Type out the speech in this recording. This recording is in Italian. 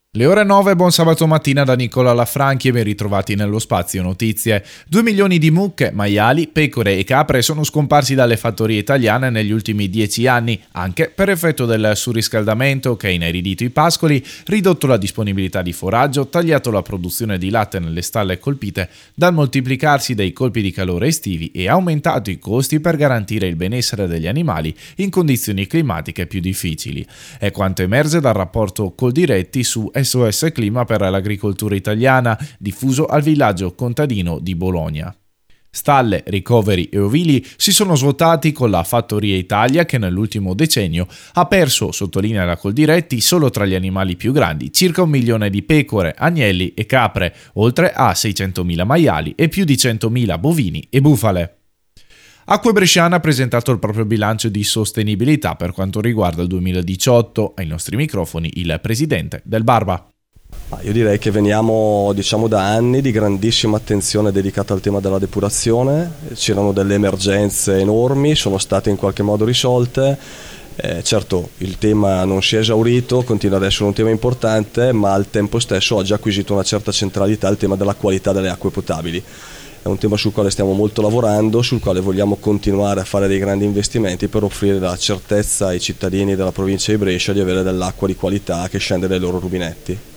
Le ore 9, buon sabato mattina da Nicola Lafranchi e ben ritrovati nello Spazio Notizie. 2 milioni di mucche, maiali, pecore e capre sono scomparsi dalle fattorie italiane negli ultimi 10 anni, anche per effetto del surriscaldamento che ha ineridito i pascoli, ridotto la disponibilità di foraggio, tagliato la produzione di latte nelle stalle colpite dal moltiplicarsi dei colpi di calore estivi e aumentato i costi per garantire il benessere degli animali in condizioni climatiche più difficili. È quanto emerge dal rapporto Coldiretti su SOS Clima per l'agricoltura italiana, diffuso al villaggio contadino di Bologna. Stalle, ricoveri e ovili si sono svuotati con la Fattoria Italia che nell'ultimo decennio ha perso, sottolinea la Coldiretti, solo tra gli animali più grandi, circa 1 milione di pecore, agnelli e capre, oltre a 600.000 maiali e più di 100.000 bovini e bufale. Acque Bresciane ha presentato il proprio bilancio di sostenibilità per quanto riguarda il 2018. Ai nostri microfoni il presidente del Barba. Io direi che veniamo da anni di grandissima attenzione dedicata al tema della depurazione. C'erano delle emergenze enormi, sono state in qualche modo risolte. Certo, il tema non si è esaurito, continua ad essere un tema importante, ma al tempo stesso oggi ha acquisito una certa centralità il tema della qualità delle acque potabili. È un tema sul quale stiamo molto lavorando, sul quale vogliamo continuare a fare dei grandi investimenti per offrire la certezza ai cittadini della provincia di Brescia di avere dell'acqua di qualità che scende dai loro rubinetti.